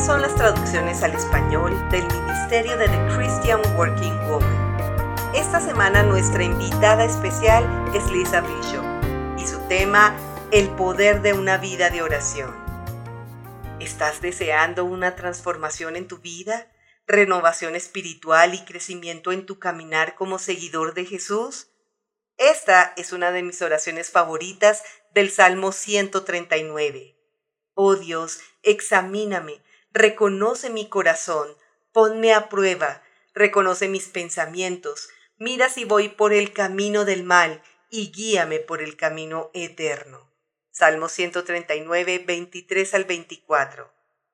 Estas son las traducciones al español del Ministerio de The Christian Working Woman. Esta semana nuestra invitada especial es Lisa Bishop y su tema, el poder de una vida de oración. ¿Estás deseando una transformación en tu vida, renovación espiritual y crecimiento en tu caminar como seguidor de Jesús? Esta es una de mis oraciones favoritas del Salmo 139. Oh Dios, examíname, reconoce mi corazón, ponme a prueba, reconoce mis pensamientos, mira si voy por el camino del mal y guíame por el camino eterno. Salmo 139, 23 al 24.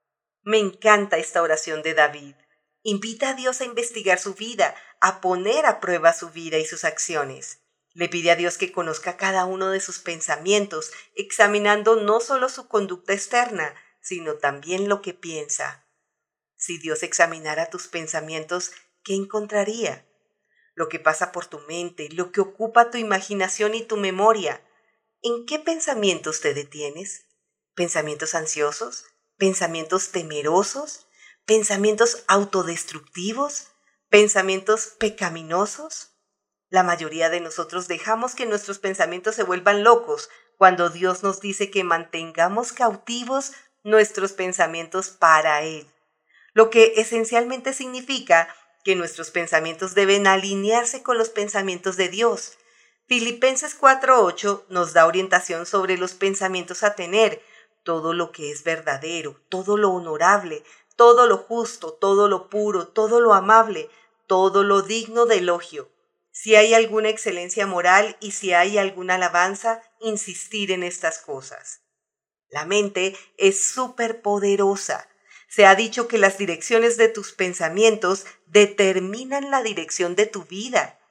Me encanta esta oración de David. Invita a Dios a investigar su vida, a poner a prueba su vida y sus acciones. Le pide a Dios que conozca cada uno de sus pensamientos, examinando no solo su conducta externa, sino también lo que piensa. Si Dios examinara tus pensamientos, ¿qué encontraría? Lo que pasa por tu mente, lo que ocupa tu imaginación y tu memoria. ¿En qué pensamientos te detienes? ¿Pensamientos ansiosos? ¿Pensamientos temerosos? ¿Pensamientos autodestructivos? ¿Pensamientos pecaminosos? La mayoría de nosotros dejamos que nuestros pensamientos se vuelvan locos cuando Dios nos dice que mantengamos cautivos nuestros pensamientos para Él, lo que esencialmente significa que nuestros pensamientos deben alinearse con los pensamientos de Dios. Filipenses 4:8 nos da orientación sobre los pensamientos a tener, todo lo que es verdadero, todo lo honorable, todo lo justo, todo lo puro, todo lo amable, todo lo digno de elogio. Si hay alguna excelencia moral y si hay alguna alabanza, insistir en estas cosas. La mente es súper poderosa. Se ha dicho que las direcciones de tus pensamientos determinan la dirección de tu vida.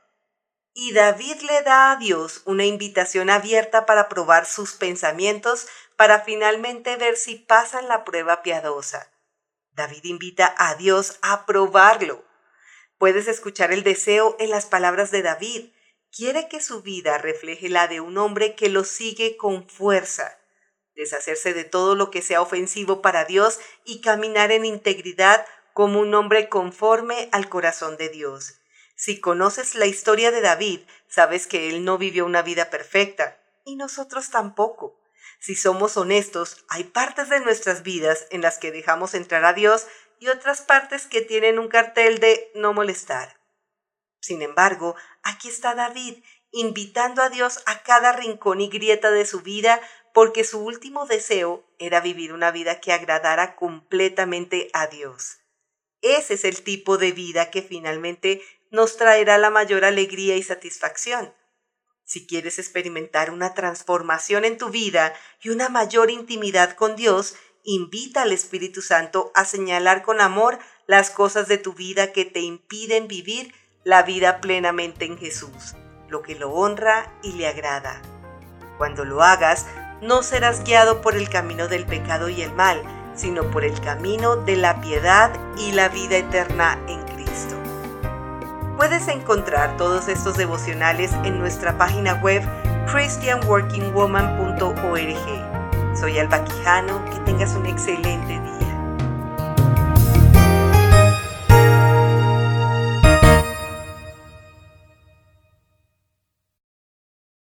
Y David le da a Dios una invitación abierta para probar sus pensamientos para finalmente ver si pasan la prueba piadosa. David invita a Dios a probarlo. Puedes escuchar el deseo en las palabras de David. Quiere que su vida refleje la de un hombre que lo sigue con fuerza, deshacerse de todo lo que sea ofensivo para Dios y caminar en integridad como un hombre conforme al corazón de Dios. Si conoces la historia de David, sabes que él no vivió una vida perfecta, y nosotros tampoco. Si somos honestos, hay partes de nuestras vidas en las que dejamos entrar a Dios y otras partes que tienen un cartel de no molestar. Sin embargo, aquí está David, invitando a Dios a cada rincón y grieta de su vida, porque su último deseo era vivir una vida que agradara completamente a Dios. Ese es el tipo de vida que finalmente nos traerá la mayor alegría y satisfacción. Si quieres experimentar una transformación en tu vida y una mayor intimidad con Dios, invita al Espíritu Santo a señalar con amor las cosas de tu vida que te impiden vivir la vida plenamente en Jesús, lo que lo honra y le agrada. Cuando lo hagas, no serás guiado por el camino del pecado y el mal, sino por el camino de la piedad y la vida eterna en Cristo. Puedes encontrar todos estos devocionales en nuestra página web christianworkingwoman.org. Soy Alba Quijano, que tengas un excelente día.